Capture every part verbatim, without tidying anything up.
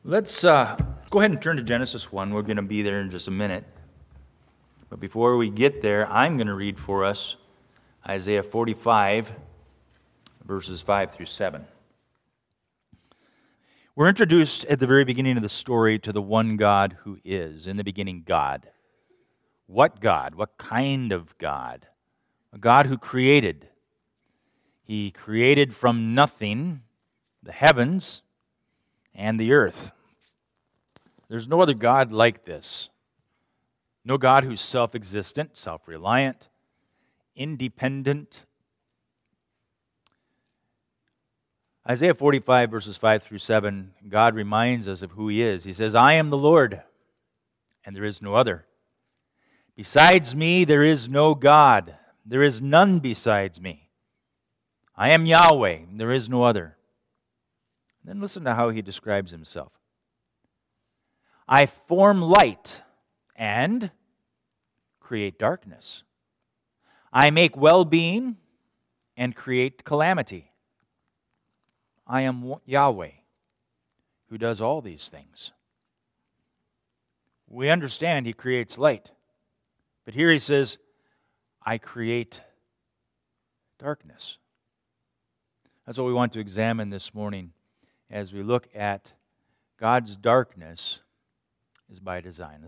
Let's uh, go ahead and turn to Genesis one. We're going to be there in just a minute. But before we get there, I'm going to read for us Isaiah forty-five, verses five through seven. We're introduced at the very beginning of the story to the one God who is, in the beginning, God. What God? What kind of God? A God who created. He created from nothing the heavens and the earth. There's no other God like this. No God who's self-existent, self-reliant, independent. Isaiah forty-five, verses five through seven, God reminds us of who He is. He says, I am the Lord, and there is no other. Besides me, there is no God. There is none besides me. I am Yahweh, and there is no other. Then listen to how He describes Himself. I form light and create darkness. I make well-being and create calamity. I am Yahweh, who does all these things. We understand He creates light. But here He says, I create darkness. That's what we want to examine this morning as we look at God's darkness is by design.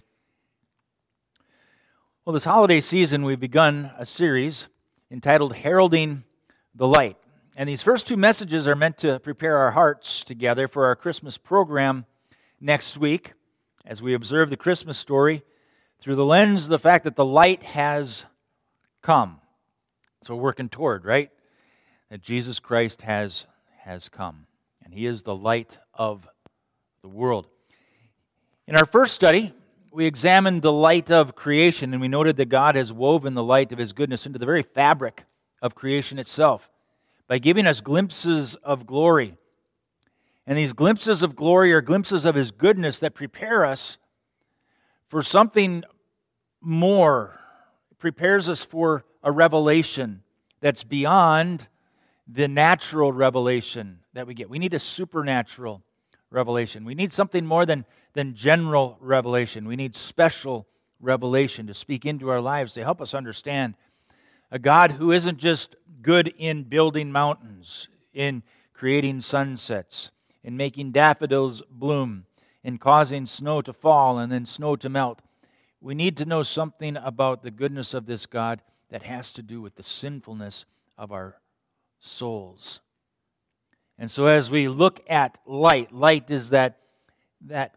Well, this holiday season, we've begun a series entitled Heralding the Light. And these first two messages are meant to prepare our hearts together for our Christmas program next week as we observe the Christmas story through the lens of the fact that the light has come. So we're working toward, right? That Jesus Christ has, has come. And He is the light of the world. In our first study, we examined the light of creation, and we noted that God has woven the light of His goodness into the very fabric of creation itself by giving us glimpses of glory. And these glimpses of glory are glimpses of His goodness that prepare us for something more. It prepares us for a revelation that's beyond the natural revelation that we get. We need a supernatural revelation. We need something more than, than general revelation. We need special revelation to speak into our lives to help us understand a God who isn't just good in building mountains, in creating sunsets, in making daffodils bloom, in causing snow to fall and then snow to melt. We need to know something about the goodness of this God that has to do with the sinfulness of our souls. And so as we look at light, light is that, that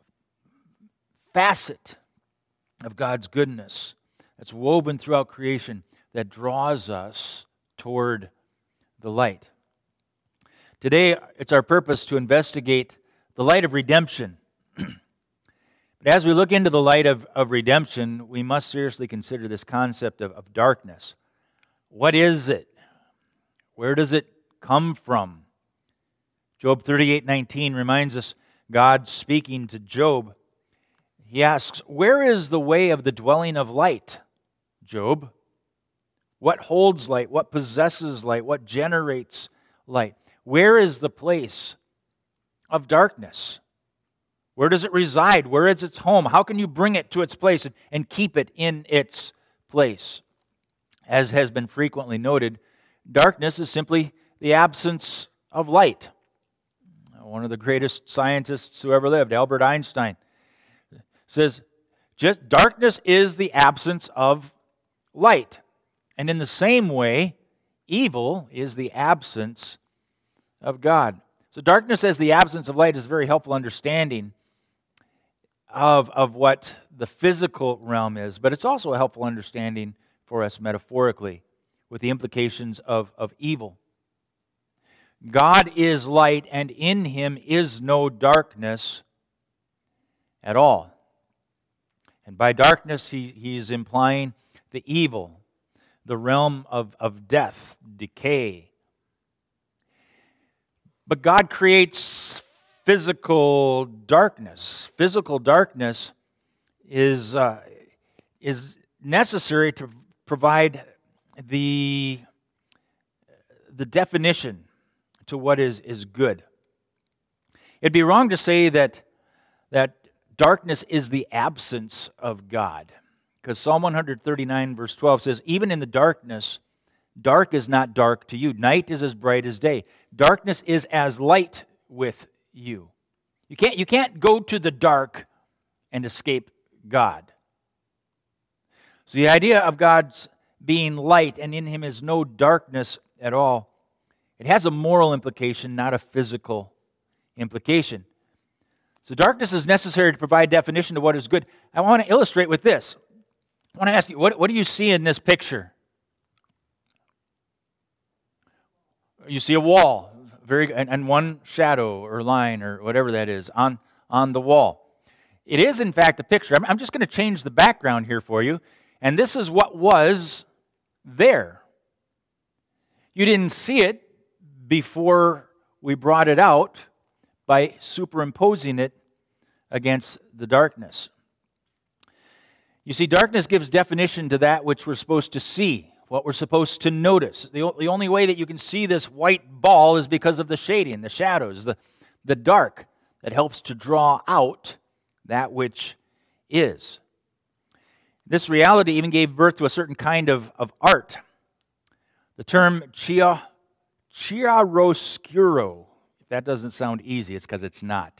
facet of God's goodness that's woven throughout creation that draws us toward the light. Today, it's our purpose to investigate the light of redemption. But as we look into the light of, of redemption, we must seriously consider this concept of, of darkness. What is it? Where does it come from? Job thirty-eight nineteen reminds us, God speaking to Job, He asks, where is the way of the dwelling of light, Job? What holds light? What possesses light? What generates light? Where is the place of darkness? Where does it reside? Where is its home? How can you bring it to its place and, and keep it in its place? As has been frequently noted, darkness is simply the absence of light. One of the greatest scientists who ever lived, Albert Einstein, says, just darkness is the absence of light. And in the same way, evil is the absence of God. So darkness as the absence of light is a very helpful understanding of, of what the physical realm is, but it's also a helpful understanding for us metaphorically with the implications of, of evil. God is light, and in Him is no darkness at all. And by darkness, he, he's implying the evil, the realm of, of death, decay. But God creates physical darkness. Physical darkness is, uh, is necessary to provide the, the definition to what is, is good. It'd be wrong to say that that darkness is the absence of God. Because Psalm one thirty-nine verse twelve says, even in the darkness, dark is not dark to you. Night is as bright as day. Darkness is as light with you. You can't, you can't go to the dark and escape God. So the idea of God's being light and in Him is no darkness at all, it has a moral implication, not a physical implication. So darkness is necessary to provide definition to what is good. I want to illustrate with this. I want to ask you, what, what do you see in this picture? You see a wall, very, and, and one shadow or line or whatever that is on, on the wall. It is, in fact, a picture. I'm, I'm just going to change the background here for you, and this is what was there. You didn't see it before we brought it out by superimposing it against the darkness. You see, darkness gives definition to that which we're supposed to see, what we're supposed to notice. The, the only way that you can see this white ball is because of the shading, the shadows, the, the dark that helps to draw out that which is. This reality even gave birth to a certain kind of, of art. The term chia, chiaroscuro, if that doesn't sound easy, it's because it's not.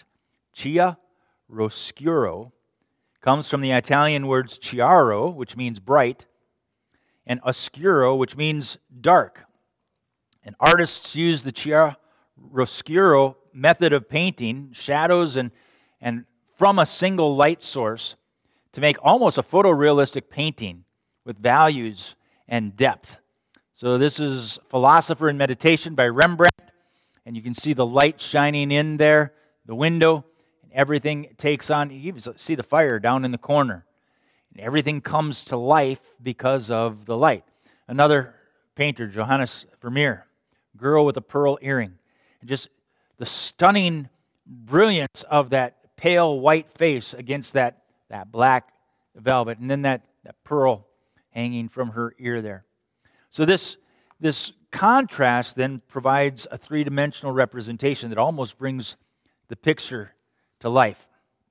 Chiaroscuro comes from the Italian words chiaro, which means bright, and oscuro, which means dark. And artists use the chiaroscuro method of painting shadows and, and from a single light source to make almost a photorealistic painting with values and depth. So this is Philosopher in Meditation by Rembrandt, and you can see the light shining in there, the window, and everything takes on. You even see the fire down in the corner. And everything comes to life because of the light. Another painter, Johannes Vermeer, Girl with a Pearl Earring. And just the stunning brilliance of that pale white face against that, that black velvet, and then that, that pearl hanging from her ear there. So this, this contrast then provides a three-dimensional representation that almost brings the picture to life.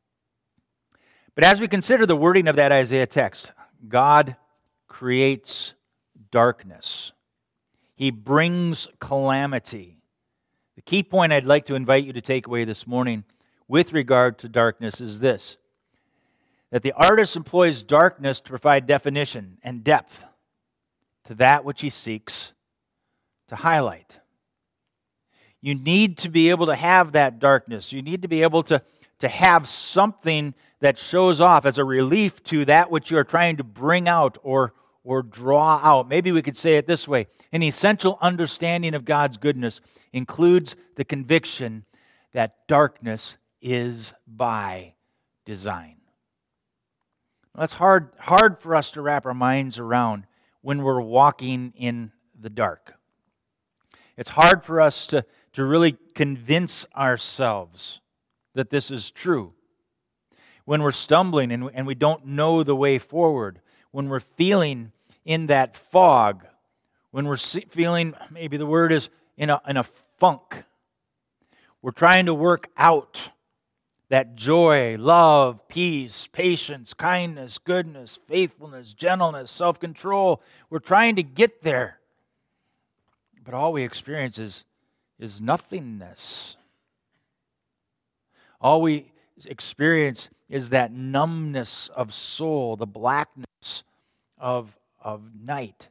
But as we consider the wording of that Isaiah text, God creates darkness. He brings calamity. The key point I'd like to invite you to take away this morning with regard to darkness is this: that the artist employs darkness to provide definition and depth to that which he seeks to highlight. You need to be able to have that darkness. You need to be able to, to have something that shows off as a relief to that which you are trying to bring out or, or draw out. Maybe we could say it this way: an essential understanding of God's goodness includes the conviction that darkness is by design. That's hard, hard for us to wrap our minds around when we're walking in the dark. It's hard for us to, to really convince ourselves that this is true. When we're stumbling and, and we don't know the way forward, when we're feeling in that fog, when we're feeling, maybe the word is, in a, in a funk, we're trying to work out that joy, love, peace, patience, kindness, goodness, faithfulness, gentleness, self-control. We're trying to get there. But all we experience is, is nothingness. All we experience is that numbness of soul, the blackness of, of night.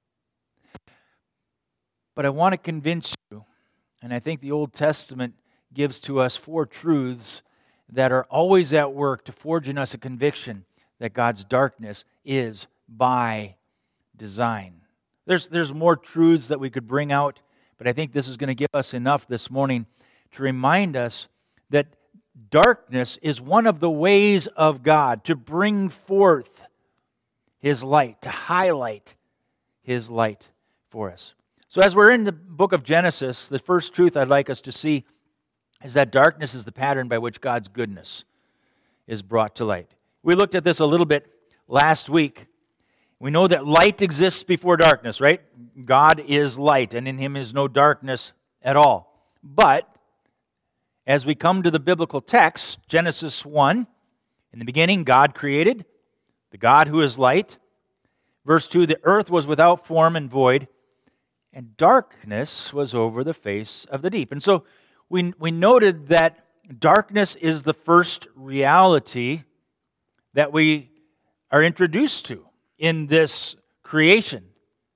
But I want to convince you, and I think the Old Testament gives to us four truths that are always at work to forge in us a conviction that God's darkness is by design. There's, there's more truths that we could bring out, but I think this is going to give us enough this morning to remind us that darkness is one of the ways of God to bring forth His light, to highlight His light for us. So as we're in the book of Genesis, the first truth I'd like us to see is that darkness is the pattern by which God's goodness is brought to light. We looked at this a little bit last week. We know that light exists before darkness, right? God is light, and in Him is no darkness at all. But as we come to the biblical text, Genesis one, in the beginning God created, the God who is light. Verse two, the earth was without form and void, and darkness was over the face of the deep. And so we, we noted that darkness is the first reality that we are introduced to in this creation.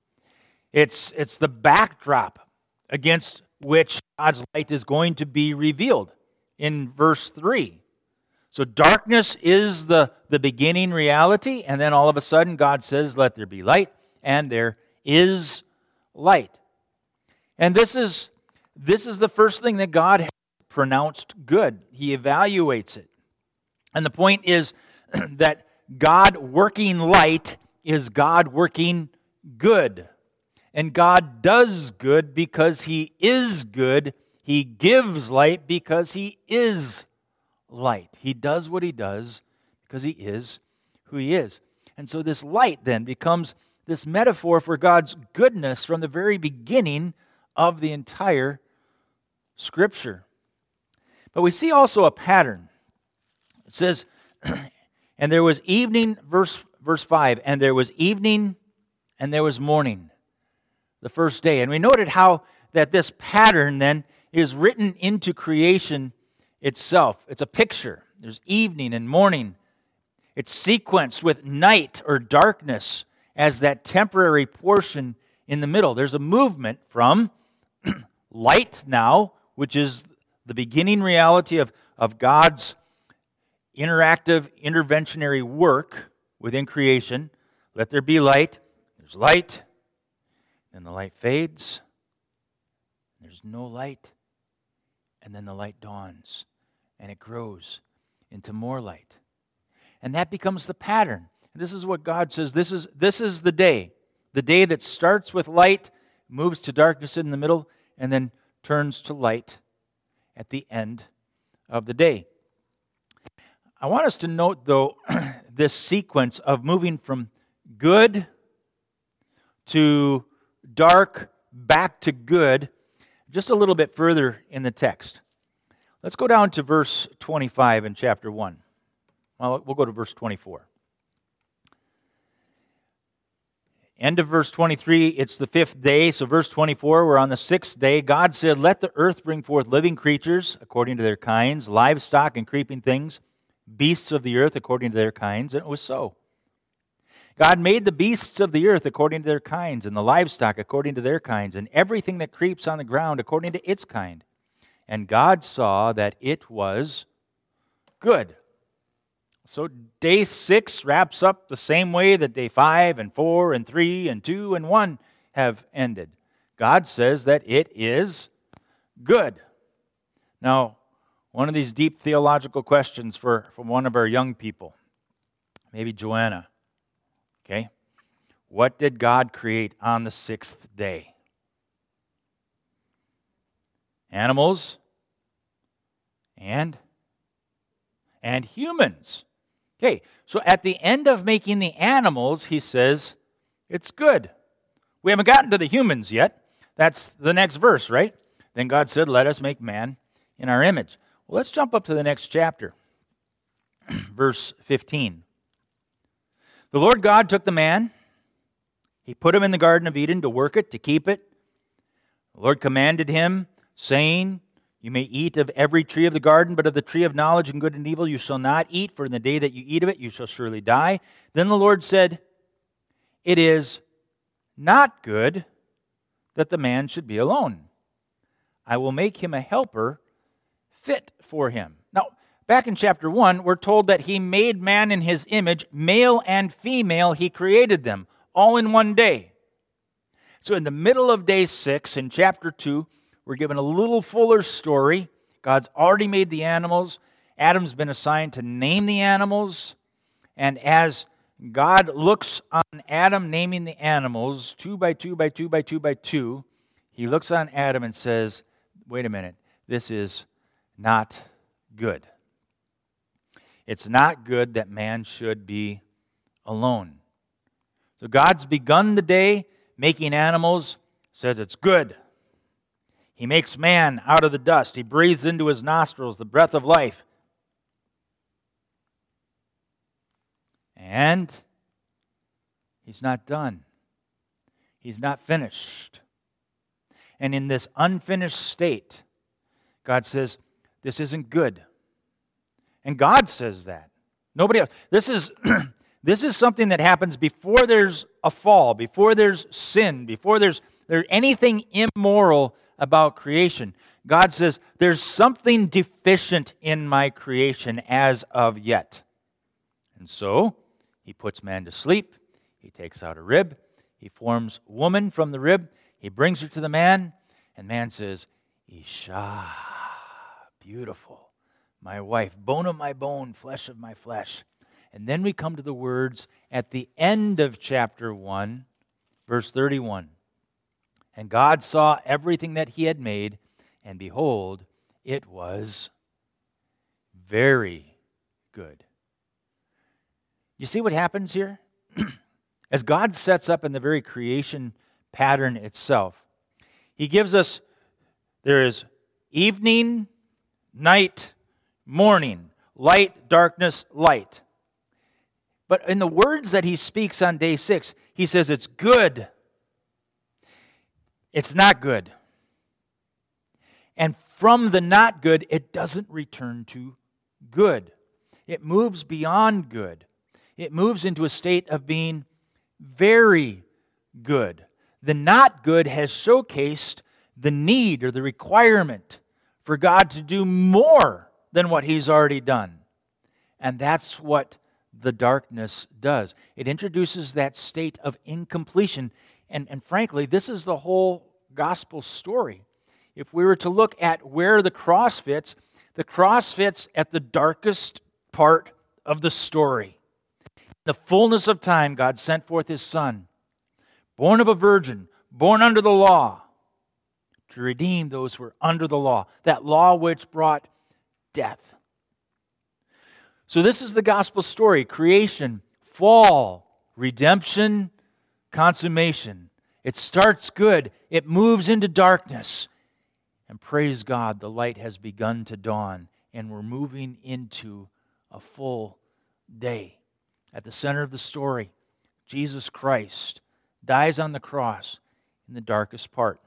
It's, it's the backdrop against which God's light is going to be revealed in verse three. So darkness is the, the beginning reality, and then all of a sudden God says, let there be light, and there is light. And this is, this is the first thing that God has pronounced good. He evaluates it. And the point is that God working light is God working good. And God does good because He is good. He gives light because He is light. He does what He does because He is who He is. And so this light then becomes this metaphor for God's goodness from the very beginning of the entire Scripture. But we see also a pattern. It says, and there was evening, verse, verse five, and there was evening and there was morning, the first day. And we noted how that this pattern then is written into creation itself. It's a picture. There's evening and morning. It's sequenced with night or darkness as that temporary portion in the middle. There's a movement from light now, which is the beginning reality of, of God's interactive, interventionary work within creation. Let there be light. There's light. Then the light fades. There's no light. And then the light dawns. And it grows into more light. And that becomes the pattern. This is what God says. This is, this is the day. The day that starts with light, moves to darkness in the middle, and then turns to light at the end of the day. I want us to note, though, this sequence of moving from good to dark back to good just a little bit further in the text. Let's go down to verse twenty-five in chapter one. Well, we'll go to verse twenty-four. End of verse twenty-three, it's the fifth day. So verse twenty-four, we're on the sixth day. God said, let the earth bring forth living creatures according to their kinds, livestock and creeping things, beasts of the earth according to their kinds. And it was so. God made the beasts of the earth according to their kinds, and the livestock according to their kinds, and everything that creeps on the ground according to its kind. And God saw that it was good. So day six wraps up the same way that day five and four and three and two and one have ended. God says that it is good. Now, one of these deep theological questions for, from one of our young people, maybe Joanna. Okay? What did God create on the sixth day? Animals and and humans. Okay, so at the end of making the animals, he says, it's good. We haven't gotten to the humans yet. That's the next verse, right? Then God said, let us make man in our image. Well, let's jump up to the next chapter. Verse fifteen. The Lord God took the man. He put him in the Garden of Eden to work it, to keep it. The Lord commanded him, saying, you may eat of every tree of the garden, but of the tree of knowledge and good and evil you shall not eat, for in the day that you eat of it you shall surely die. Then the Lord said, it is not good that the man should be alone. I will make him a helper fit for him. Now, back in chapter one, we're told that he made man in his image, male and female, he created them, all in one day. So in the middle of day six, in chapter two, we're given a little fuller story. God's already made the animals. Adam's been assigned to name the animals. And as God looks on Adam naming the animals, two by two by two by two by two, he looks on Adam and says, wait a minute, this is not good. It's not good that man should be alone. So God's begun the day making animals, says it's good. He makes man out of the dust. He breathes into his nostrils the breath of life. And he's not done. He's not finished. And in this unfinished state, God says, this isn't good. And God says that. Nobody else. This is, this is something that happens before there's a fall, before there's sin, before there's, there's anything immoral about creation. God says, there's something deficient in my creation as of yet. And so, he puts man to sleep. He takes out a rib. He forms woman from the rib. He brings her to the man. And man says, Isha, beautiful, my wife, bone of my bone, flesh of my flesh. And then we come to the words at the end of chapter one, verse thirty-one. And God saw everything that he had made, and behold, it was very good. You see what happens here? As God sets up in the very creation pattern itself, he gives us, there is evening, night, morning, light, darkness, light. But in the words that he speaks on day six, he says it's good. It's not good. And from the not good, it doesn't return to good. It moves beyond good. It moves into a state of being very good. The not good has showcased the need or the requirement for God to do more than what he's already done. And that's what the darkness does. It introduces that state of incompletion. And, and frankly, this is the whole gospel story. If we were to look at where the cross fits, the cross fits at the darkest part of the story. In the fullness of time, God sent forth his Son, born of a virgin, born under the law, to redeem those who were under the law, that law which brought death. So this is the gospel story: creation, fall, redemption, consummation. It starts good, it moves into darkness, and praise God, the light has begun to dawn, and we're moving into a full day. At the center of the story, Jesus Christ dies on the cross in the darkest part.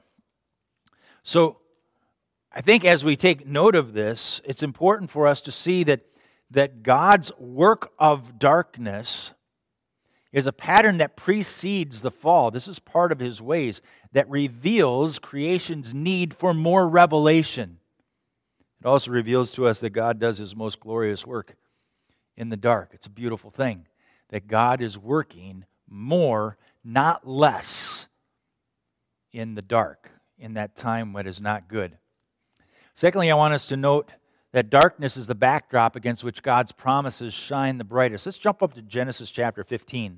So, I think as we take note of this, it's important for us to see that, that God's work of darkness is a pattern that precedes the fall. This is part of his ways that reveals creation's need for more revelation. It also reveals to us that God does his most glorious work in the dark. It's a beautiful thing that God is working more, not less, in the dark, in that time when it is not good. Secondly, I want us to note that darkness is the backdrop against which God's promises shine the brightest. Let's jump up to Genesis chapter fifteen.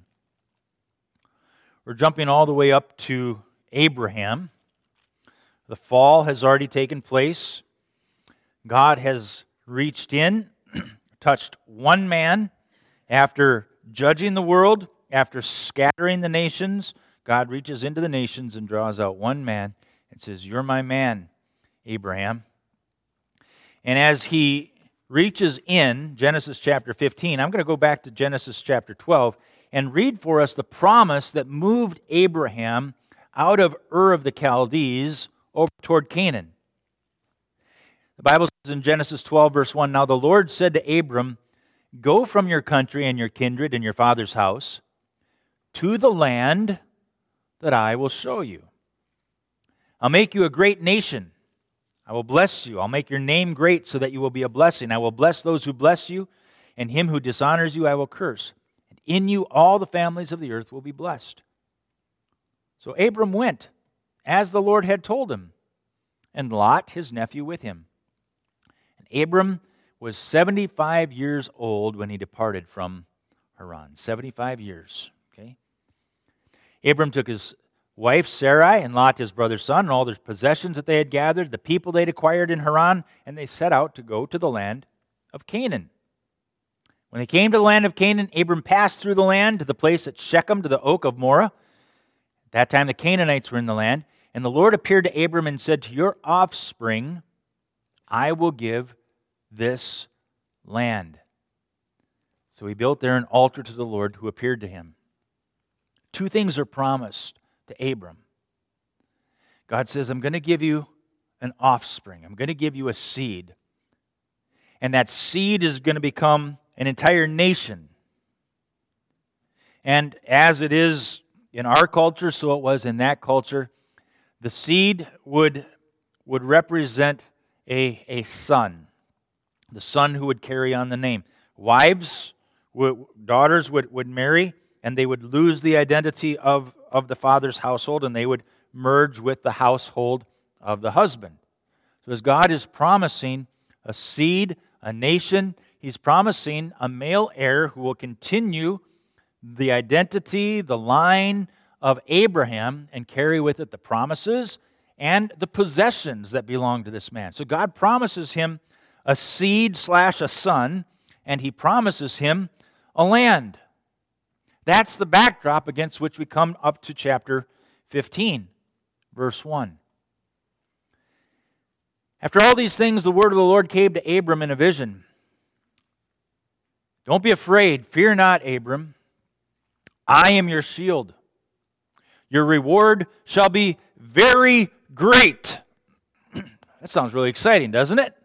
We're jumping all the way up to Abraham. The fall has already taken place. God has reached in, touched one man after judging the world, after scattering the nations. God reaches into the nations and draws out one man and says, "You're my man, Abraham." And as he reaches in, Genesis chapter fifteen, I'm going to go back to Genesis chapter twelve and read for us the promise that moved Abraham out of Ur of the Chaldees over toward Canaan. The Bible says in Genesis twelve, verse one, "Now the Lord said to Abram, Go from your country and your kindred and your father's house to the land that I will show you. I'll make you a great nation. I will bless you. I'll make your name great so that you will be a blessing. I will bless those who bless you, and him who dishonors you I will curse. And in you all the families of the earth will be blessed." So Abram went, as the Lord had told him, and Lot, his nephew, with him. And Abram was seventy-five years old when he departed from Haran. seventy-five years, okay? Abram took his wife Sarai and Lot, his brother's son, and all their possessions that they had gathered, the people they had acquired in Haran, and they set out to go to the land of Canaan. When they came to the land of Canaan, Abram passed through the land to the place at Shechem, to the oak of Moreh. At that time the Canaanites were in the land, And the Lord appeared to Abram and said, to your offspring I will give this land. So he built there an altar to the Lord who appeared to him. Two things are promised to Abram. God says, I'm going to give you an offspring. I'm going to give you a seed. And that seed is going to become an entire nation. And as it is in our culture, so it was in that culture, the seed would, would represent a, a son. The son who would carry on the name. Wives, would, daughters would, would marry, and they would lose the identity of, of the father's household, and they would merge with the household of the husband. So as God is promising a seed, a nation, He's promising a male heir who will continue the identity, the line of Abraham, and carry with it the promises and the possessions that belong to this man. So God promises him a seed slash a son, and He promises him a land. That's the backdrop against which we come up to chapter fifteen, verse one. After all these things, the word of the Lord came to Abram in a vision. Don't be afraid. Fear not, Abram. I am your shield. Your reward shall be very great. That sounds really exciting, doesn't it?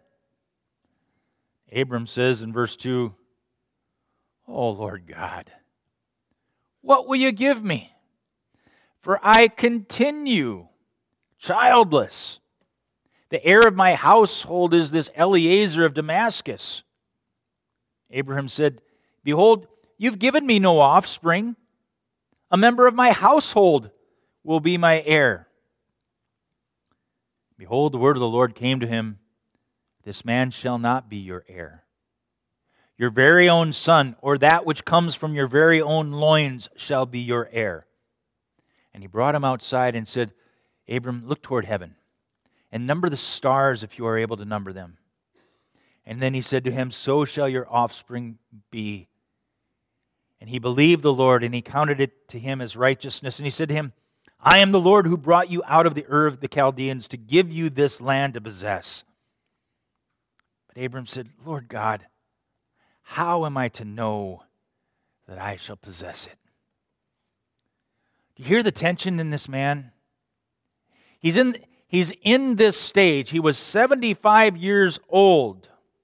Abram says in verse two, oh, Lord God, what will you give me? For I continue childless. The heir of my household is this Eliezer of Damascus. Abraham said, behold, you've given me no offspring. A member of my household will be my heir. Behold, the word of the Lord came to him, this man shall not be your heir. Your very own son, or that which comes from your very own loins, shall be your heir. And he brought him outside and said, Abram, look toward heaven, and number the stars if you are able to number them. And then he said to him, so shall your offspring be. And he believed the Lord, and He counted it to him as righteousness. And he said to him, I am the Lord who brought you out of the Ur of the Chaldeans to give you this land to possess. But Abram said, Lord God, how am I to know that I shall possess it? Do you hear the tension in this man? He's in, he's in this stage. He was seventy-five years old.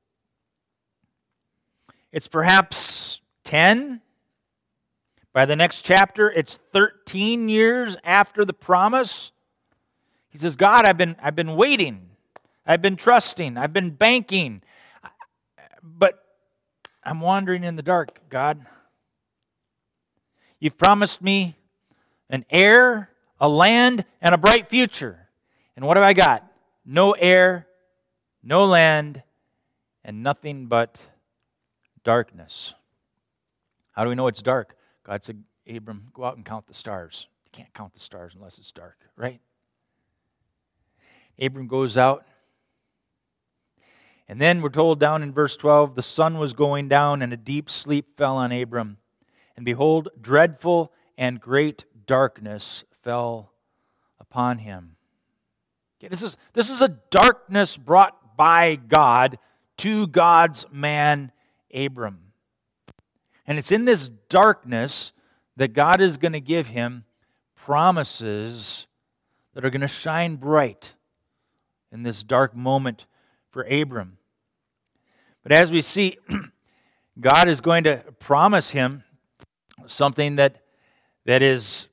It's perhaps ten. By the next chapter, it's thirteen years after the promise. He says, God, I've been, I've been waiting. I've been trusting. I've been banking. But I'm wandering in the dark, God. You've promised me an heir, a land, and a bright future. And what have I got? No heir, no land, and nothing but darkness. How do we know it's dark? God said, Abram, go out and count the stars. You can't count the stars unless it's dark, right? Abram goes out. And then we're told down in verse twelve, the sun was going down and a deep sleep fell on Abram. And behold, dreadful and great darkness fell upon him. Okay, this is, this is a darkness brought by God to God's man, Abram. And it's in this darkness that God is going to give him promises that are going to shine bright in this dark moment for Abram. But as we see, God is going to promise him something that, that is,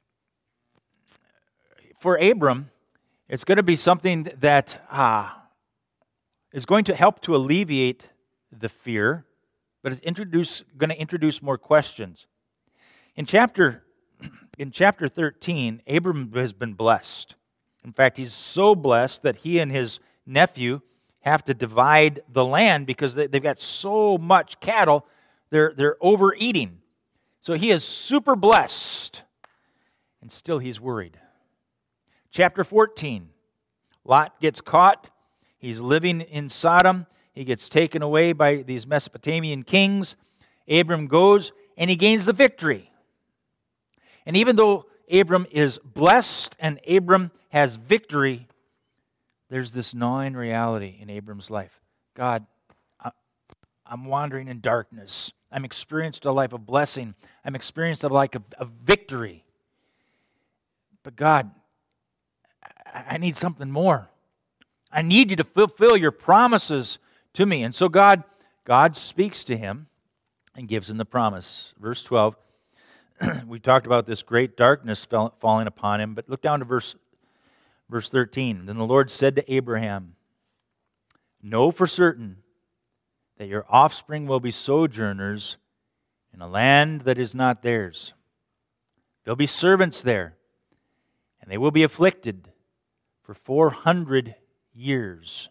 for Abram, it's going to be something that ah, is going to help to alleviate the fear, but it's introduce, going to introduce more questions. In chapter, in chapter thirteen, Abram has been blessed. In fact, he's so blessed that he and his nephew have to divide the land because they, they've got so much cattle, they're, they're overeating. So he is super blessed, and still he's worried. Chapter fourteen, Lot gets caught. He's living in Sodom. He gets taken away by these Mesopotamian kings. Abram goes, and he gains the victory. And even though Abram is blessed and Abram has victory, there's this gnawing reality in Abram's life. God, I'm wandering in darkness. I'm experienced a life of blessing. I'm experienced a life of, of victory. But God, I, I need something more. I need you to fulfill your promises to me. And so God, God speaks to him and gives him the promise. Verse twelve, we talked about this great darkness fell, falling upon him, but look down to verse, verse thirteen. Then the Lord said to Abraham, know for certain that your offspring will be sojourners in a land that is not theirs. They'll be servants there, and they will be afflicted for four hundred years.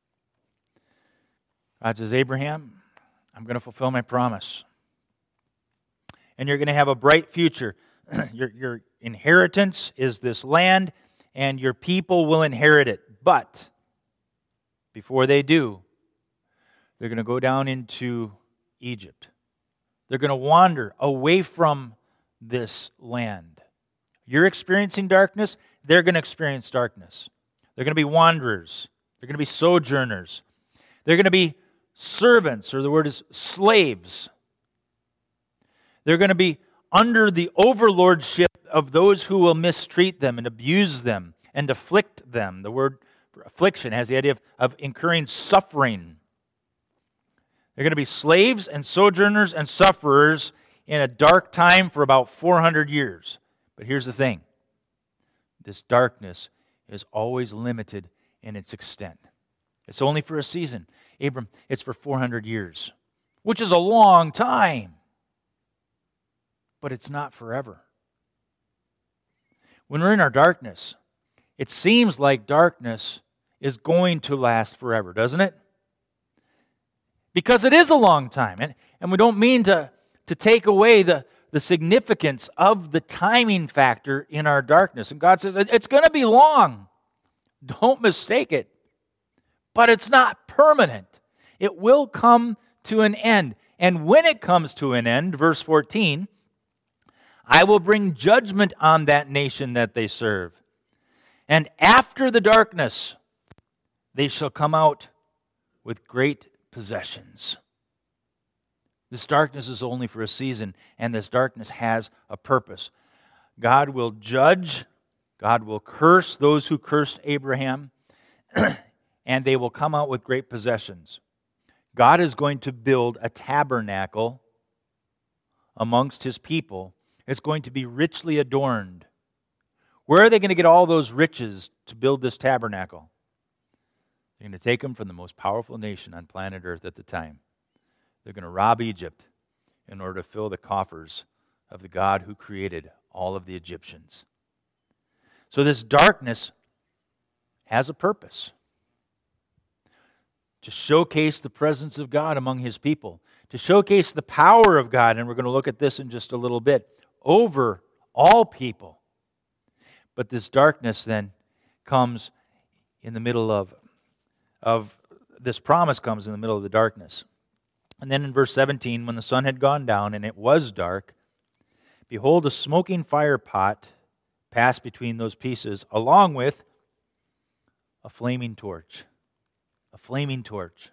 God says, Abraham, I'm going to fulfill my promise. And you're going to have a bright future. your, your inheritance is this land, and your people will inherit it. But before they do, they're going to go down into Egypt. They're going to wander away from this land. You're experiencing darkness, they're going to experience darkness. They're going to be wanderers. They're going to be sojourners. They're going to be servants, or the word is slaves. They're going to be under the overlordship of those who will mistreat them and abuse them and afflict them. The word affliction has the idea of, of incurring suffering. They're going to be slaves and sojourners and sufferers in a dark time for about four hundred years. But here's the thing. This darkness is always limited in its extent. It's only for a season. Abram, it's for four hundred years, which is a long time. But it's not forever. When we're in our darkness, it seems like darkness is going to last forever, doesn't it? Because it is a long time. And, and we don't mean to, to take away the, the significance of the timing factor in our darkness. And God says, it's going to be long. Don't mistake it. But it's not permanent. It will come to an end. And when it comes to an end, verse fourteen, I will bring judgment on that nation that they serve. And after the darkness, they shall come out with great possessions. This darkness is only for a season, and this darkness has a purpose. God will judge, God will curse those who cursed Abraham, and they will come out with great possessions. God is going to build a tabernacle amongst his people. It's going to be richly adorned. Where are they going to get all those riches to build this tabernacle? They're going to take them from the most powerful nation on planet Earth at the time. They're going to rob Egypt in order to fill the coffers of the God who created all of the Egyptians. So this darkness has a purpose. To showcase the presence of God among his people. To showcase the power of God, and we're going to look at this in just a little bit, over all people. But this darkness then comes in the middle of of this promise comes in the middle of the darkness. And then in verse seventeen, when the sun had gone down and it was dark, behold, a smoking fire pot passed between those pieces, along with a flaming torch. A flaming torch.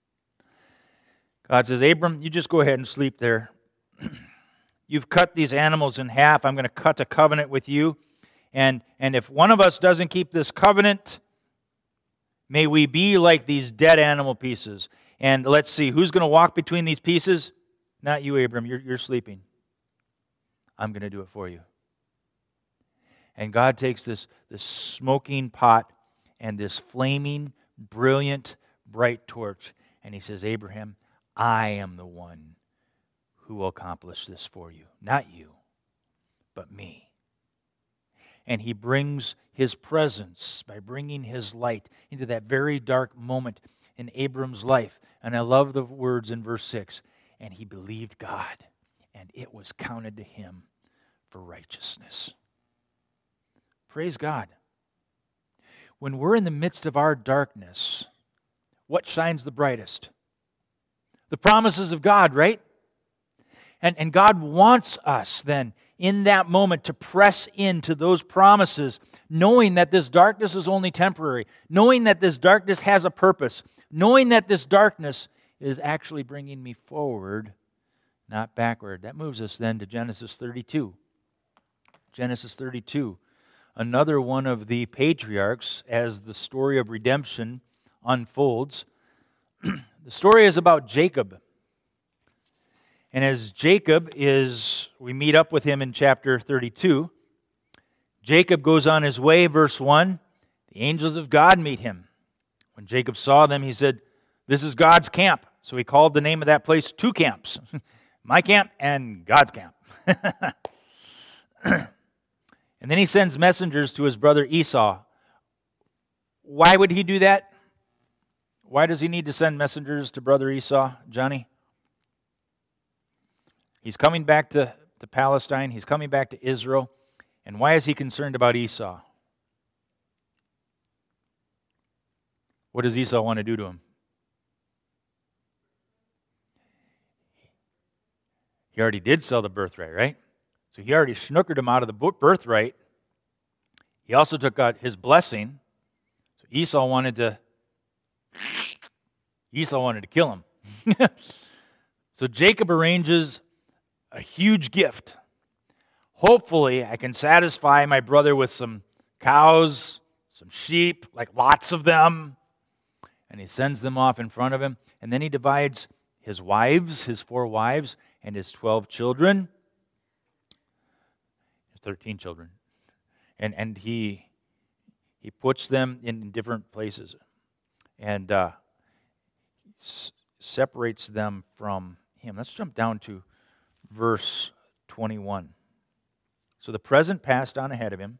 God says, Abram, you just go ahead and sleep there. You've cut these animals in half. I'm going to cut a covenant with you. And, and if one of us doesn't keep this covenant, may we be like these dead animal pieces. And let's see, who's going to walk between these pieces? Not you, Abram. You're, you're sleeping. I'm going to do it for you. And God takes this, this smoking pot and this flaming, brilliant, bright torch, and he says, Abraham, I am the one who will accomplish this for you. Not you, but me. And he brings his presence by bringing his light into that very dark moment in Abram's life. And I love the words in verse six. And he believed God, and it was counted to him for righteousness. Praise God. When we're in the midst of our darkness, what shines the brightest? The promises of God, right? And, and God wants us then in that moment to press into those promises, knowing that this darkness is only temporary, knowing that this darkness has a purpose, knowing that this darkness is actually bringing me forward, not backward. That moves us then to Genesis thirty-two. Genesis thirty-two, another one of the patriarchs as the story of redemption unfolds. The story is about Jacob. And as Jacob is, we meet up with him in chapter thirty-two. Jacob goes on his way, verse one. The angels of God meet him. When Jacob saw them, he said, "This is God's camp." So he called the name of that place two camps. My camp and God's camp. And then he sends messengers to his brother Esau. Why would he do that? Why does he need to send messengers to brother Esau, Johnny? He's coming back to, to Palestine. He's coming back to Israel. And why is he concerned about Esau? What does Esau want to do to him? He already did sell the birthright, right? So he already snookered him out of the birthright. He also took out his blessing. So Esau wanted to Esau wanted to kill him. So Jacob arranges a huge gift. Hopefully, I can satisfy my brother with some cows, some sheep, like lots of them. And he sends them off in front of him. And then he divides his wives, his four wives, and his twelve children. thirteen children. And and he he puts them in different places. And uh, s- separates them from him. Let's jump down to verse twenty-one. So the present passed on ahead of him,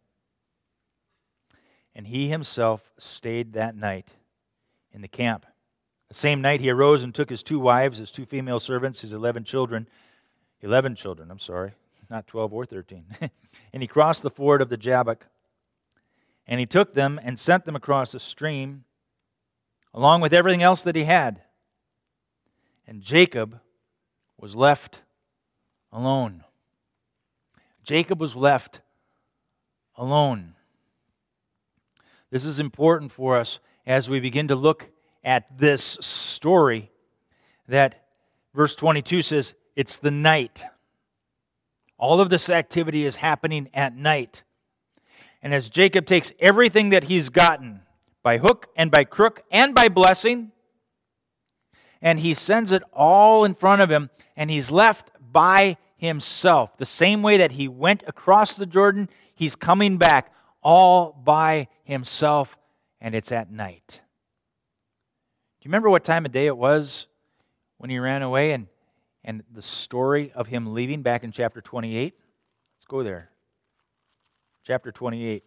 and he himself stayed that night in the camp. The same night he arose and took his two wives, his two female servants, his eleven children, eleven children, I'm sorry, not twelve or thirteen. And he crossed the ford of the Jabbok, and he took them and sent them across the stream, along with everything else that he had. And Jacob was left alone. Jacob was left alone. This is important for us as we begin to look at this story, that verse twenty-two says, it's the night. All of this activity is happening at night. And as Jacob takes everything that he's gotten, by hook and by crook and by blessing, and he sends it all in front of him, and he's left by himself. The same way that he went across the Jordan, he's coming back all by himself, and it's at night. Do you remember what time of day it was when he ran away, and, and the story of him leaving back in chapter twenty-eight? Let's go there. Chapter twenty-eight.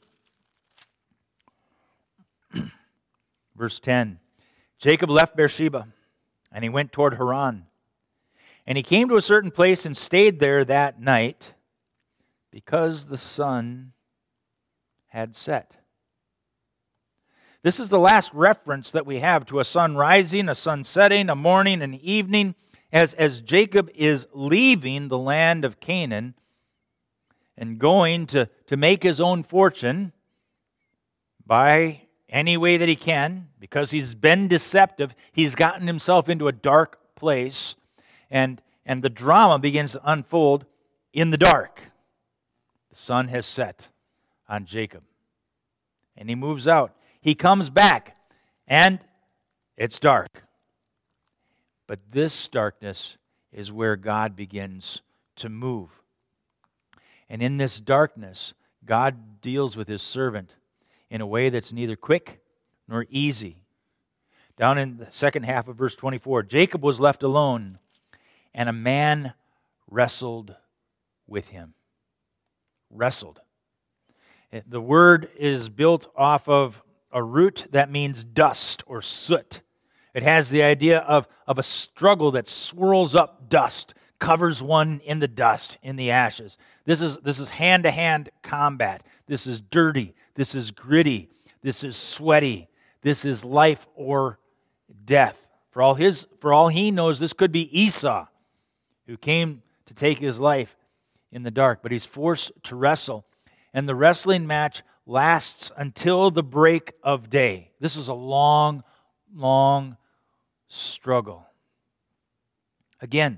Verse ten. Jacob left Beersheba, and he went toward Haran. And he came to a certain place and stayed there that night, because the sun had set. This is the last reference that we have to a sun rising, a sun setting, a morning, an evening, as, as Jacob is leaving the land of Canaan and going to, to make his own fortune by any way that he can, because he's been deceptive. He's gotten himself into a dark place, and, and the drama begins to unfold in the dark. The sun has set on Jacob, and he moves out. He comes back, and it's dark. But this darkness is where God begins to move. And in this darkness, God deals with his servant in a way that's neither quick nor easy. Down in the second half of verse twenty-four, Jacob was left alone, and a man wrestled with him. Wrestled. The word is built off of a root that means dust or soot. It has the idea of, of a struggle that swirls up dust, covers one in the dust, in the ashes. This is, this is hand-to-hand combat. This is dirty. This is gritty. This is sweaty. This is life or death. For all his, for all he knows, this could be Esau, who came to take his life in the dark, but he's forced to wrestle. And the wrestling match lasts until the break of day. This is a long, long struggle. Again,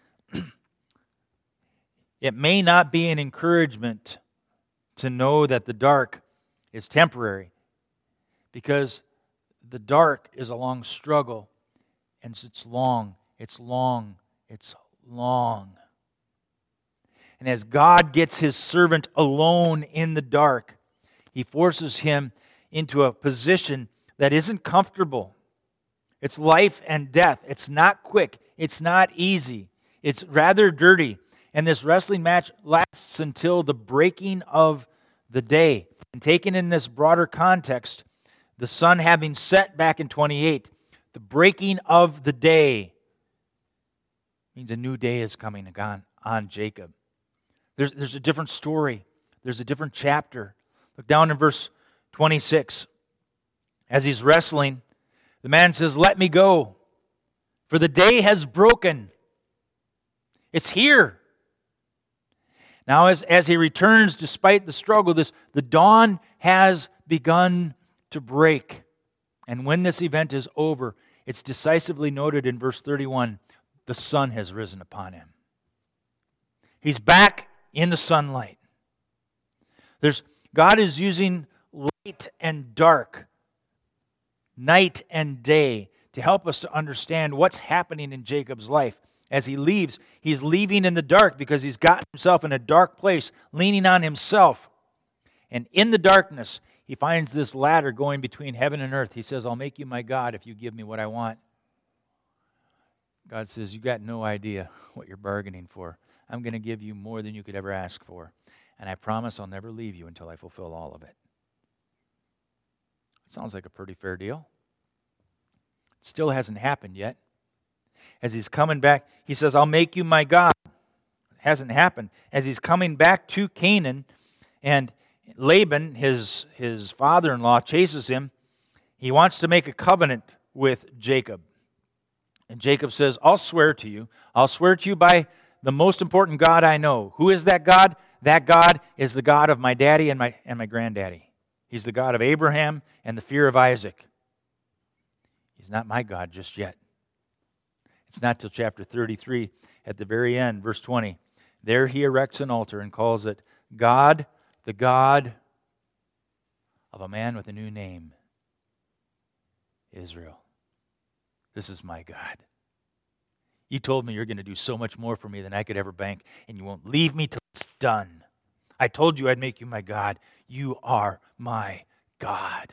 it may not be an encouragement to know that the dark is temporary, because the dark is a long struggle, and it's long, it's long, it's long. And as God gets his servant alone in the dark, he forces him into a position that isn't comfortable. It's life and death. It's not quick. It's not easy. It's rather dirty. And this wrestling match lasts until the breaking of the day. And taken in this broader context, the sun having set back in twenty-eight, the breaking of the day means a new day is coming on, on Jacob. There's, there's a different story. There's a different chapter. Look down in verse twenty-six. As he's wrestling, the man says, "Let me go, for the day has broken." It's here. Now, as, as he returns, despite the struggle, this the dawn has begun to break. And when this event is over, it's decisively noted in verse thirty-one, the sun has risen upon him. He's back in the sunlight. There's God is using light and dark, night and day, to help us to understand what's happening in Jacob's life. As he leaves, he's leaving in the dark because he's gotten himself in a dark place, leaning on himself. And in the darkness, he finds this ladder going between heaven and earth. He says, "I'll make you my God if you give me what I want." God says, "You got no idea what you're bargaining for. I'm going to give you more than you could ever ask for. And I promise I'll never leave you until I fulfill all of it." Sounds like a pretty fair deal. It still hasn't happened yet. As he's coming back, he says, "I'll make you my God." It hasn't happened. As he's coming back to Canaan, and Laban, his, his father-in-law, chases him, he wants to make a covenant with Jacob. And Jacob says, "I'll swear to you. I'll swear to you by the most important God I know." Who is that God? That God is the God of my daddy and my, and my granddaddy. He's the God of Abraham and the fear of Isaac. He's not my God just yet. It's not till chapter thirty-three, at the very end, verse twenty. There he erects an altar and calls it God, the God of a man with a new name, Israel. This is my God. You told me you're going to do so much more for me than I could ever bank, and you won't leave me till it's done. I told you I'd make you my God. You are my God.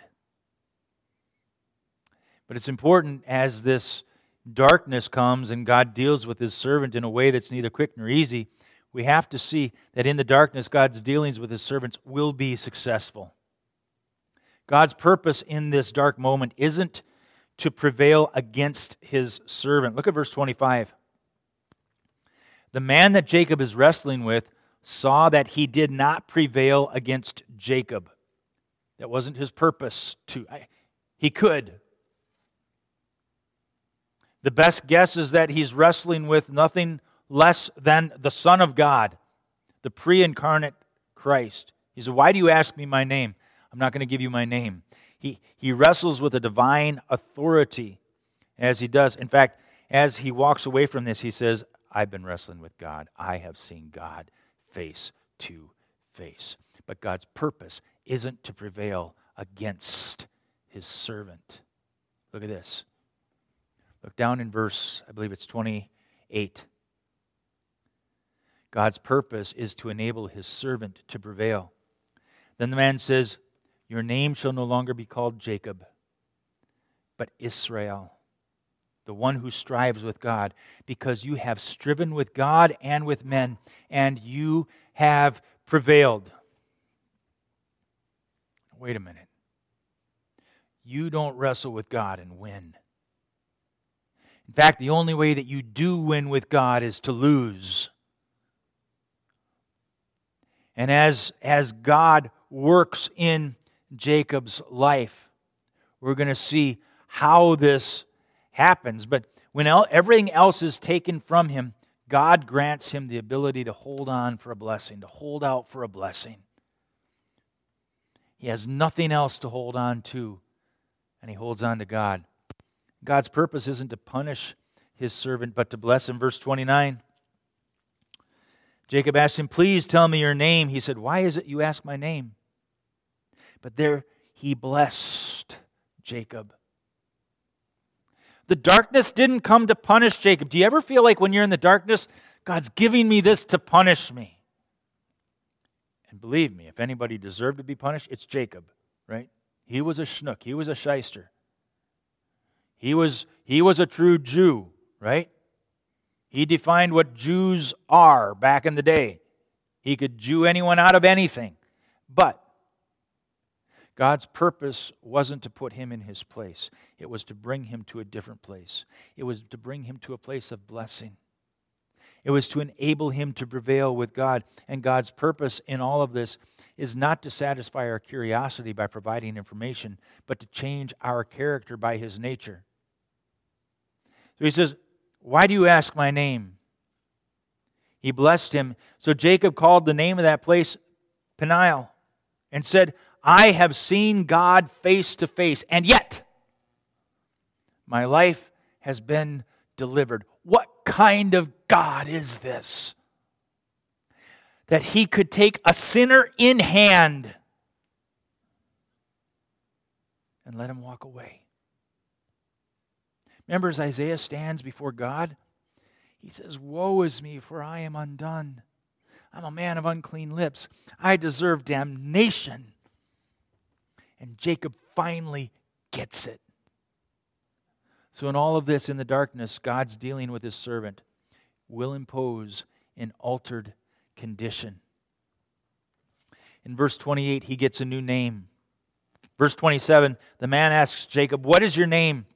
But it's important, as this darkness comes and God deals with his servant in a way that's neither quick nor easy, we have to see that in the darkness, God's dealings with his servants will be successful. God's purpose in this dark moment isn't to prevail against his servant. Look at verse twenty-five. The man that Jacob is wrestling with saw that he did not prevail against Jacob. That wasn't his purpose to. He could. The best guess is that he's wrestling with nothing less than the Son of God, the pre-incarnate Christ. He said, "Why do you ask me my name? I'm not going to give you my name." He, he wrestles with a divine authority as he does. In fact, as he walks away from this, he says, "I've been wrestling with God. I have seen God face to face." But God's purpose isn't to prevail against his servant. Look at this. Look down in verse, I believe it's twenty-eight. God's purpose is to enable his servant to prevail. Then the man says, "Your name shall no longer be called Jacob, but Israel, the one who strives with God, because you have striven with God and with men, and you have prevailed." Wait a minute. You don't wrestle with God and win. In fact, the only way that you do win with God is to lose. And as, as God works in Jacob's life, we're going to see how this happens. But when el- everything else is taken from him, God grants him the ability to hold on for a blessing, to hold out for a blessing. He has nothing else to hold on to, and he holds on to God. God's purpose isn't to punish his servant, but to bless him. Verse twenty-nine, Jacob asked him, "Please tell me your name." He said, "Why is it you ask my name?" But there he blessed Jacob. The darkness didn't come to punish Jacob. Do you ever feel like when you're in the darkness, God's giving me this to punish me? And believe me, if anybody deserved to be punished, it's Jacob, right? He was a schnook. He was a shyster. He was, he was a true Jew, right? He defined what Jews are back in the day. He could Jew anyone out of anything. But God's purpose wasn't to put him in his place. It was to bring him to a different place. It was to bring him to a place of blessing. It was to enable him to prevail with God. And God's purpose in all of this is not to satisfy our curiosity by providing information, but to change our character by his nature. So he says, "Why do you ask my name?" He blessed him. So Jacob called the name of that place Peniel and said, "I have seen God face to face, and yet my life has been delivered." What kind of God is this? That he could take a sinner in hand and let him walk away. Remember, as Isaiah stands before God, he says, "Woe is me, for I am undone. I'm a man of unclean lips. I deserve damnation." And Jacob finally gets it. So in all of this, in the darkness, God's dealing with his servant will impose an altered condition. In verse twenty-eight, he gets a new name. Verse twenty-seven, the man asks Jacob, "What is your name?"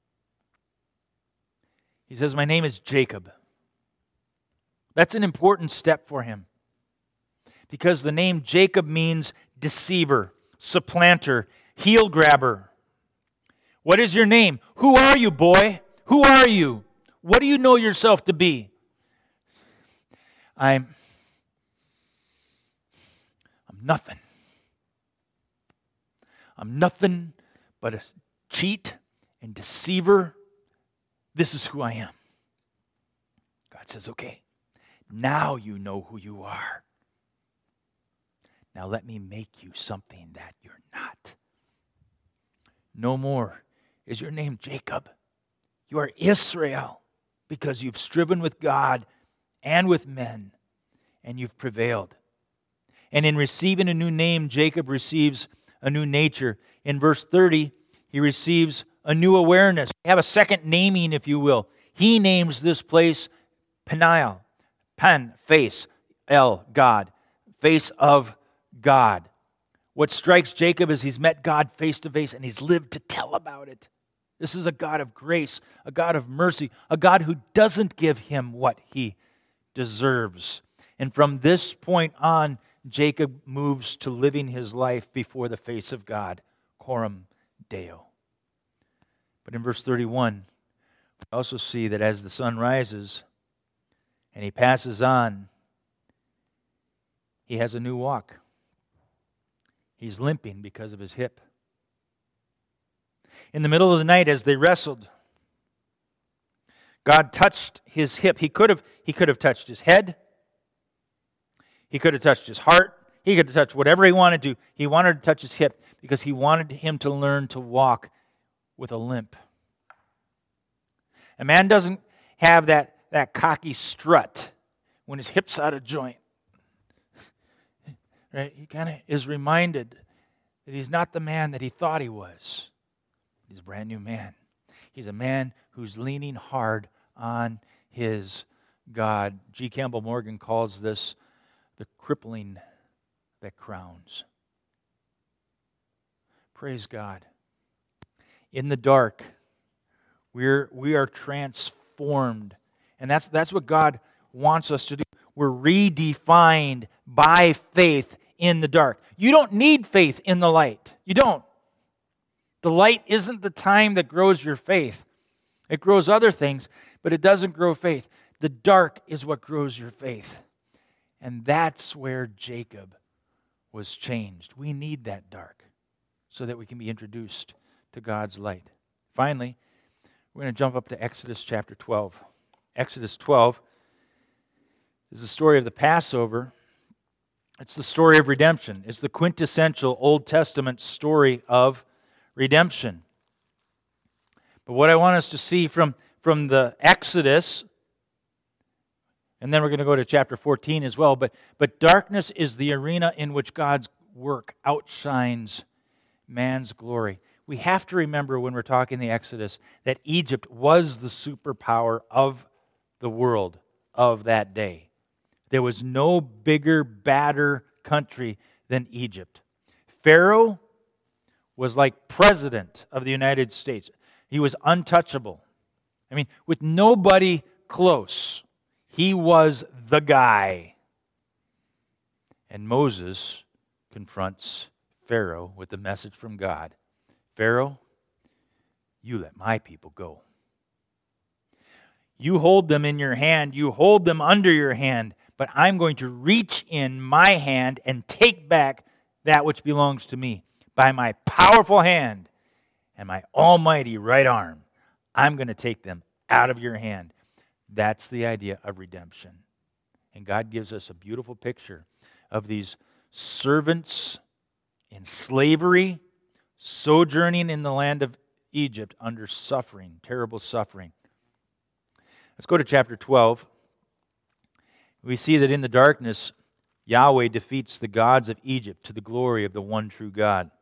He says, "My name is Jacob." That's an important step for him, because the name Jacob means deceiver, supplanter, heel grabber. What is your name? Who are you, boy? Who are you? What do you know yourself to be? I'm, I'm nothing. I'm nothing but a cheat and deceiver. This is who I am. God says, "Okay, now you know who you are. Now let me make you something that you're not. No more is your name Jacob. You are Israel, because you've striven with God and with men, and you've prevailed." And in receiving a new name, Jacob receives a new nature. In verse thirty, he receives a new awareness. Have a second naming, if you will. He names this place Peniel. Pen, face. El, God. Face of God. What strikes Jacob is he's met God face to face and he's lived to tell about it. This is a God of grace, a God of mercy, a God who doesn't give him what he deserves. And from this point on, Jacob moves to living his life before the face of God, coram Deo. But in verse thirty-one, we also see that as the sun rises and he passes on, he has a new walk. He's limping because of his hip. In the middle of the night, as they wrestled, God touched his hip. He could have, he could have touched his head. He could have touched his heart. He could have touched whatever he wanted to. He wanted to touch his hip because he wanted him to learn to walk with a limp. A man doesn't have that, that cocky strut when his hip's out of joint. Right? He kind of is reminded that he's not the man that he thought he was. He's a brand new man. He's a man who's leaning hard on his God. G. Campbell Morgan calls this the crippling that crowns. Praise God. In the dark, we're we are transformed. And that's that's what God wants us to do. We're redefined by faith in the dark. You don't need faith in the light. You don't. The light isn't the time that grows your faith. It grows other things, but it doesn't grow faith. The dark is what grows your faith. And that's where Jacob was changed. We need that dark so that we can be introduced to God's light. Finally, we're going to jump up to Exodus chapter twelve. Exodus twelve is the story of the Passover. It's the story of redemption. It's the quintessential Old Testament story of redemption. But what I want us to see from, from the Exodus, and then we're going to go to chapter fourteen as well, but, but darkness is the arena in which God's work outshines man's glory. We have to remember when we're talking the Exodus that Egypt was the superpower of the world of that day. There was no bigger, badder country than Egypt. Pharaoh was like president of the United States. He was untouchable. I mean, with nobody close, he was the guy. And Moses confronts Pharaoh with the message from God. Pharaoh, you let my people go. You hold them in your hand, you hold them under your hand, but I'm going to reach in my hand and take back that which belongs to me. By my powerful hand and my almighty right arm, I'm going to take them out of your hand. That's the idea of redemption. And God gives us a beautiful picture of these servants in slavery, sojourning in the land of Egypt under suffering, terrible suffering. Let's go to chapter twelve. We see that in the darkness, Yahweh defeats the gods of Egypt to the glory of the one true God.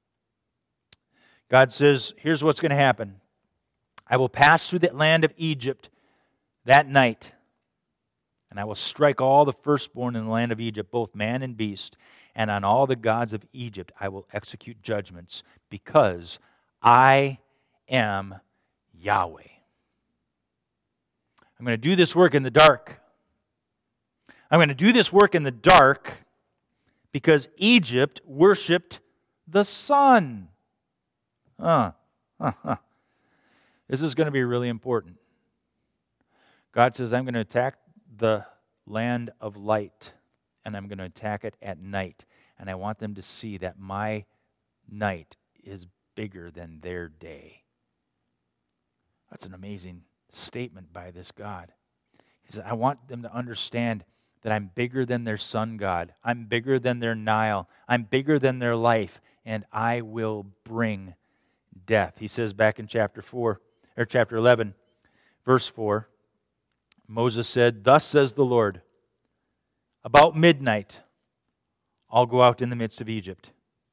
God says, here's what's going to happen. I will pass through the land of Egypt that night, and I will strike all the firstborn in the land of Egypt, both man and beast, and on all the gods of Egypt I will execute judgments, because I am Yahweh. I'm going to do this work in the dark. I'm going to do this work in the dark because Egypt worshipped the sun. Huh. Huh, huh. This is going to be really important. God says, I'm going to attack the land of light, and I'm going to attack it at night. And I want them to see that my night is bigger than their day. That's an amazing statement by this God. He says, I want them to understand that I'm bigger than their sun god. I'm bigger than their Nile. I'm bigger than their life, and I will bring death. He says back in chapter four, or chapter eleven, verse four, Moses said, thus says the Lord, about midnight I'll go out in the midst of Egypt.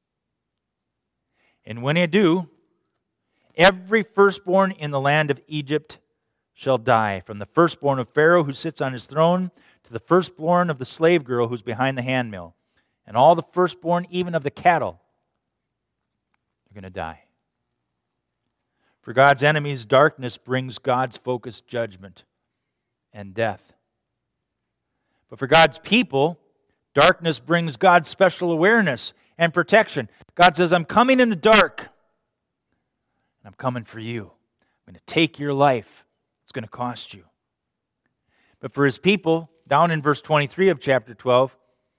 And when I do, every firstborn in the land of Egypt shall die, from the firstborn of Pharaoh who sits on his throne to the firstborn of the slave girl who's behind the handmill, and all the firstborn even of the cattle are going to die. For God's enemies, darkness brings God's focused judgment and death. But for God's people, darkness brings God's special awareness and protection. God says, I'm coming in the dark, and I'm coming for you. I'm going to take your life. It's going to cost you. But for his people, down in verse twenty-three of chapter twelve,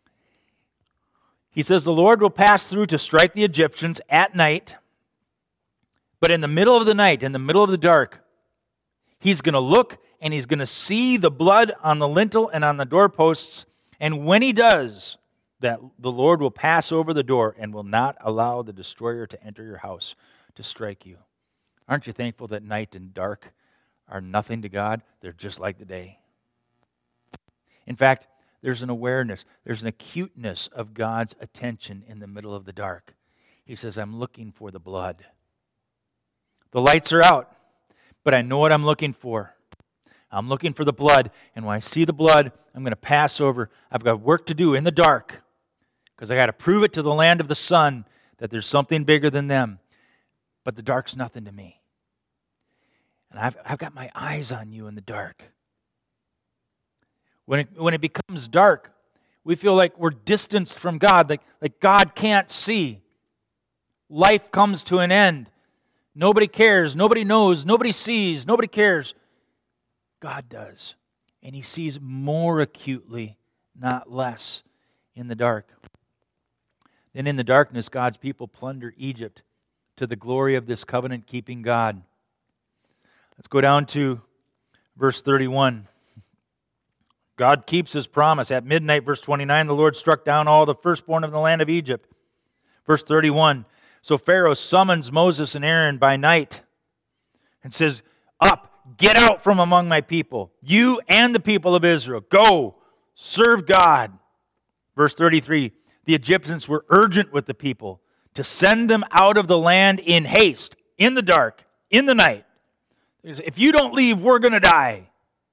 he says, the Lord will pass through to strike the Egyptians at night, but in the middle of the night, in the middle of the dark, he's going to look and he's going to see the blood on the lintel and on the doorposts. And when he does, that the Lord will pass over the door and will not allow the destroyer to enter your house to strike you. Aren't you thankful that night and dark are nothing to God? They're just like the day. In fact, there's an awareness, there's an acuteness of God's attention in the middle of the dark. He says, I'm looking for the blood. The lights are out, but I know what I'm looking for. I'm looking for the blood, and when I see the blood, I'm going to pass over. I've got work to do in the dark, because I got to prove it to the land of the sun that there's something bigger than them. But the dark's nothing to me. And I've, I've got my eyes on you in the dark. When it, when it becomes dark, we feel like we're distanced from God, like, like God can't see. Life comes to an end. Nobody cares, nobody knows, nobody sees, nobody cares. God does. and he sees more acutely, not less, in the dark. Then in the darkness, God's people plunder Egypt to the glory of this covenant-keeping God. Let's go down to verse thirty-one. God keeps his promise. At midnight, verse twenty-nine, the Lord struck down all the firstborn of the land of Egypt. Verse thirty-one, so Pharaoh summons Moses and Aaron by night and says, up, get out from among my people, you and the people of Israel. Go, serve God. Verse thirty-three, the Egyptians were urgent with the people to send them out of the land in haste, in the dark, in the night. If you don't leave, we're going to die.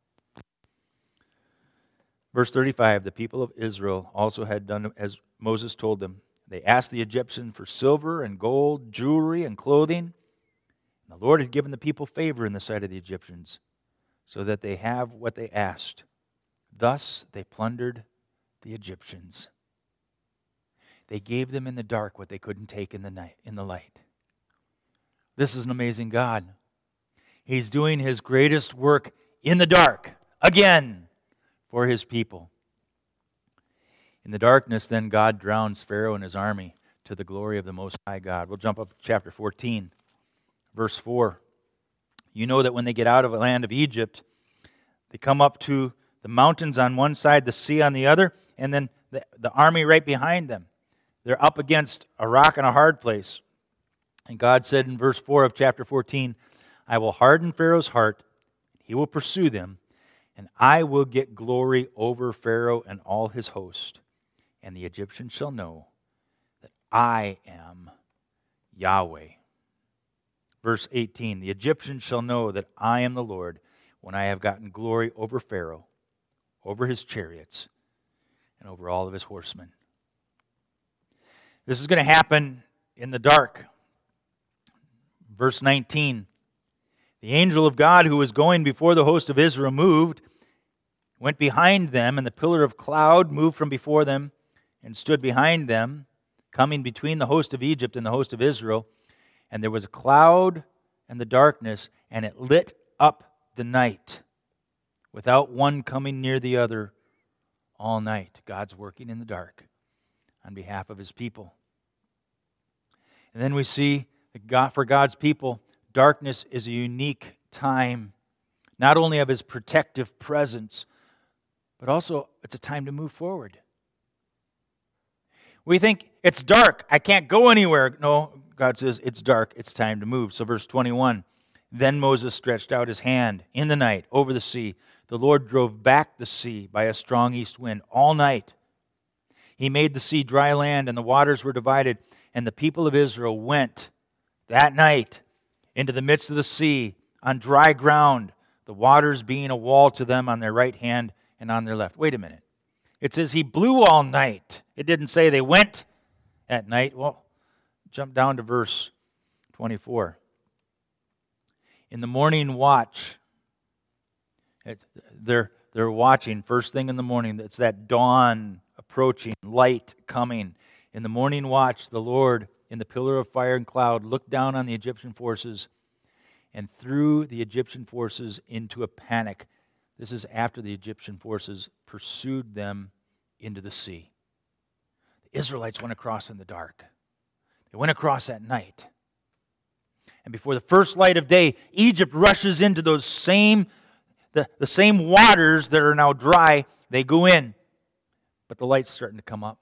Verse thirty-five, the people of Israel also had done as Moses told them. They asked the Egyptians for silver and gold, jewelry and clothing. And the Lord had given the people favor in the sight of the Egyptians, so that they have what they asked. Thus they plundered the Egyptians. They gave them in the dark what they couldn't take in the night, in the light. This is an amazing God. He's doing his greatest work in the dark, again, for his people. In the darkness, then, God drowns Pharaoh and his army to the glory of the Most High God. We'll jump up to chapter fourteen, verse four. You know that when they get out of the land of Egypt, they come up to the mountains on one side, the sea on the other, and then the, the army right behind them. They're up against a rock and a hard place. And God said in verse four of chapter fourteen, I will harden Pharaoh's heart, he will pursue them, and I will get glory over Pharaoh and all his host. And the Egyptians shall know that I am Yahweh. Verse eighteen, the Egyptians shall know that I am the Lord when I have gotten glory over Pharaoh, over his chariots, and over all of his horsemen. This is going to happen in the dark. Verse nineteen, the angel of God who was going before the host of Israel moved, went behind them, and the pillar of cloud moved from before them and stood behind them, coming between the host of Egypt and the host of Israel. And there was a cloud and the darkness, and it lit up the night, without one coming near the other all night. God's working in the dark on behalf of his people. And then we see that God, for God's people, darkness is a unique time, not only of his protective presence, but also it's a time to move forward. We think, it's dark, I can't go anywhere. No, God says, it's dark, it's time to move. So verse twenty-one, then Moses stretched out his hand in the night over the sea. The Lord drove back the sea by a strong east wind all night. He made the sea dry land, and the waters were divided. And the people of Israel went that night into the midst of the sea on dry ground, the waters being a wall to them on their right hand and on their left. Wait a minute. It says he blew all night. It didn't say they went at night. Well, jump down to verse twenty-four. In the morning watch, it, they're, they're watching first thing in the morning. It's that dawn approaching, light coming. In the morning watch, the Lord, in the pillar of fire and cloud, looked down on the Egyptian forces and threw the Egyptian forces into a panic. This is after the Egyptian forces pursued them into the sea. The Israelites went across in the dark. They went across at night. And before the first light of day, Egypt rushes into those same, the, the same waters that are now dry. They go in, but the light's starting to come up.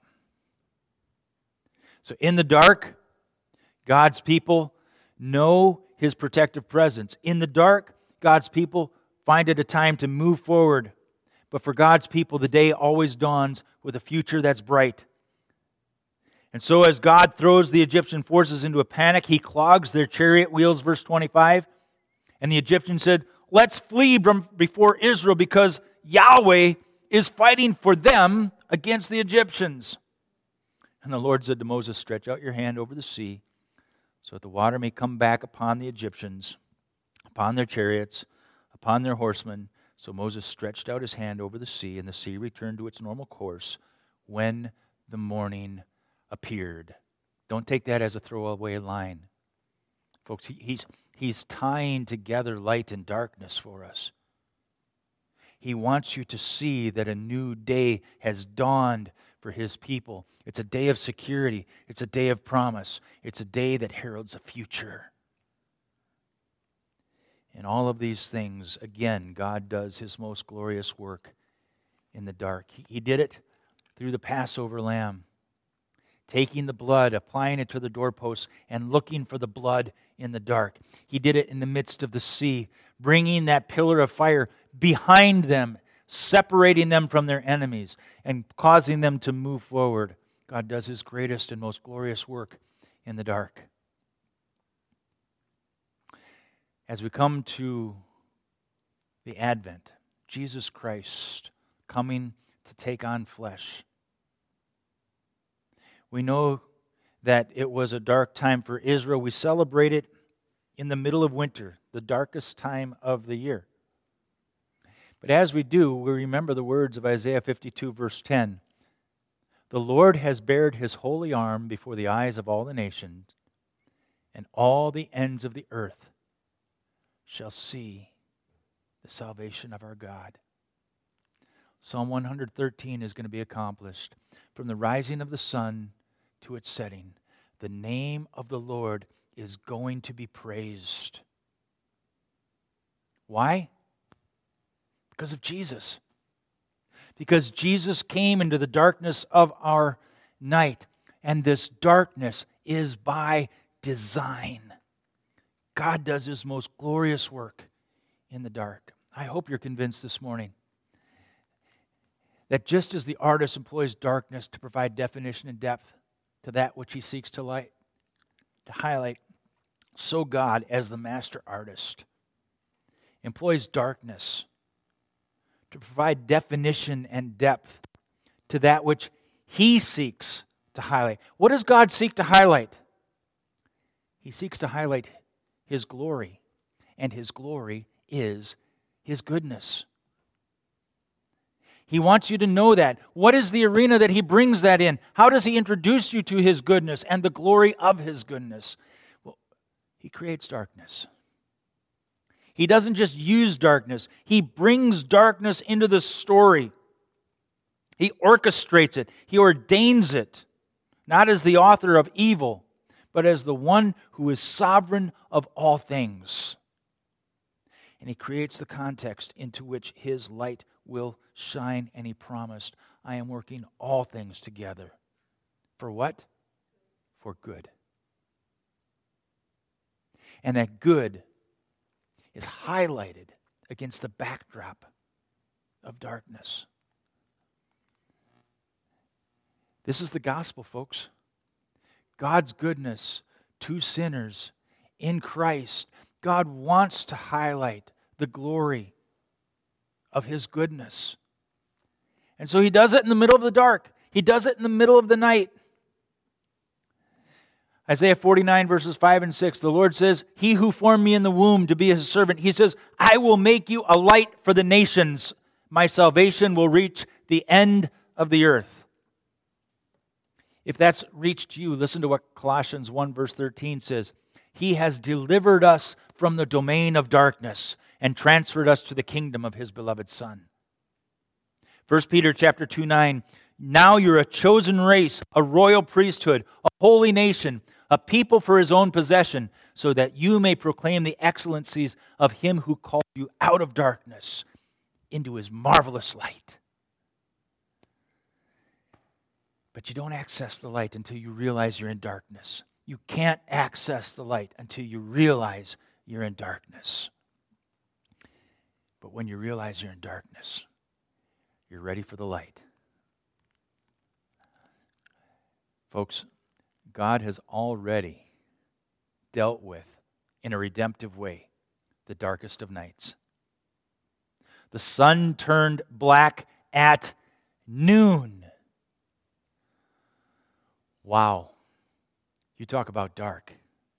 So in the dark, God's people know his protective presence. In the dark, God's people find it a time to move forward. But for God's people, the day always dawns with a future that's bright. And so as God throws the Egyptian forces into a panic, he clogs their chariot wheels, verse twenty-five. And the Egyptians said, let's flee from before Israel because Yahweh is fighting for them against the Egyptians. And the Lord said to Moses, stretch out your hand over the sea so that the water may come back upon the Egyptians, upon their chariots, upon their horsemen. So Moses stretched out his hand over the sea, and the sea returned to its normal course when the morning appeared. Don't take that as a throwaway line. Folks, he, he's, he's tying together light and darkness for us. He wants you to see that a new day has dawned for His people. It's a day of security. It's a day of promise. It's a day that heralds a future. In all of these things, again, God does His most glorious work in the dark. He, he did it through the Passover lamb, taking the blood, applying it to the doorposts, and looking for the blood in the dark. He did it in the midst of the sea, bringing that pillar of fire behind them, separating them from their enemies, and causing them to move forward. God does His greatest and most glorious work in the dark. As we come to the Advent, Jesus Christ coming to take on flesh, we know that it was a dark time for Israel. We celebrate it in the middle of winter, the darkest time of the year. But as we do, we remember the words of Isaiah fifty-two, verse ten. The Lord has bared His holy arm before the eyes of all the nations, and all the ends of the earth shall see the salvation of our God. Psalm one thirteen is going to be accomplished. From the rising of the sun to its setting, the name of the Lord is going to be praised. Why? Because of Jesus. Because Jesus came into the darkness of our night, and this darkness is by design. God does His most glorious work in the dark. I hope you're convinced this morning that just as the artist employs darkness to provide definition and depth to that which he seeks to light, to highlight, so God, as the master artist, employs darkness to provide definition and depth to that which He seeks to highlight. What does God seek to highlight? He seeks to highlight His glory, and His glory is His goodness. He wants you to know that. What is the arena that He brings that in? How does He introduce you to His goodness and the glory of His goodness? Well, He creates darkness. He doesn't just use darkness. He brings darkness into the story. He orchestrates it. He ordains it, not as the author of evil, but as the one who is sovereign of all things. And He creates the context into which His light will shine, and He promised, I am working all things together. For what? For good. And that good is highlighted against the backdrop of darkness. This is the gospel, folks. God's goodness to sinners in Christ. God wants to highlight the glory of His goodness. And so He does it in the middle of the dark. He does it in the middle of the night. Isaiah forty-nine, verses five and six, the Lord says, He who formed me in the womb to be His servant, He says, I will make you a light for the nations. My salvation will reach the end of the earth. If that's reached you, listen to what Colossians one, verse thirteen says. He has delivered us from the domain of darkness and transferred us to the kingdom of His beloved Son. First Peter chapter two, nine, now you're a chosen race, a royal priesthood, a holy nation, a people for His own possession, so that you may proclaim the excellencies of Him who called you out of darkness into His marvelous light. But you don't access the light until you realize you're in darkness. You can't access the light until you realize you're in darkness. But when you realize you're in darkness, you're ready for the light. Folks, God has already dealt with, in a redemptive way, the darkest of nights. The sun turned black at noon. Wow. You talk about dark.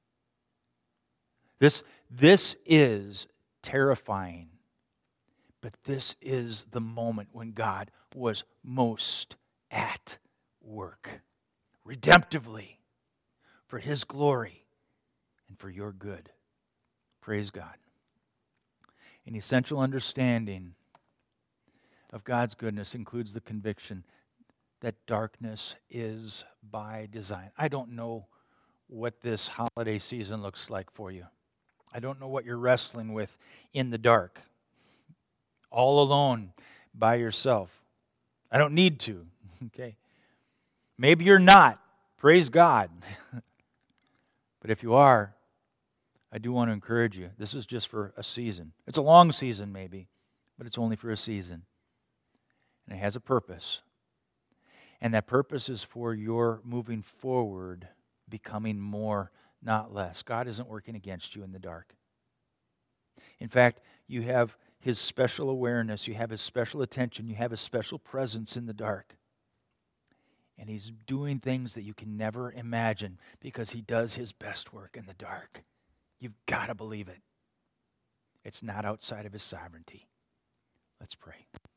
This, this is terrifying. But this is the moment when God was most at work, redemptively, for His glory and for your good. Praise God. An essential understanding of God's goodness includes the conviction that darkness is by design. I don't know what this holiday season looks like for you. I don't know what you're wrestling with in the dark, all alone by yourself. I don't need to, okay? Maybe you're not. Praise God. But if you are, I do want to encourage you. This is just for a season. It's a long season maybe, but it's only for a season. And it has a purpose. And that purpose is for your moving forward, becoming more, not less. God isn't working against you in the dark. In fact, you have His special awareness, you have His special attention, you have His special presence in the dark. And He's doing things that you can never imagine because He does His best work in the dark. You've got to believe it. It's not outside of His sovereignty. Let's pray.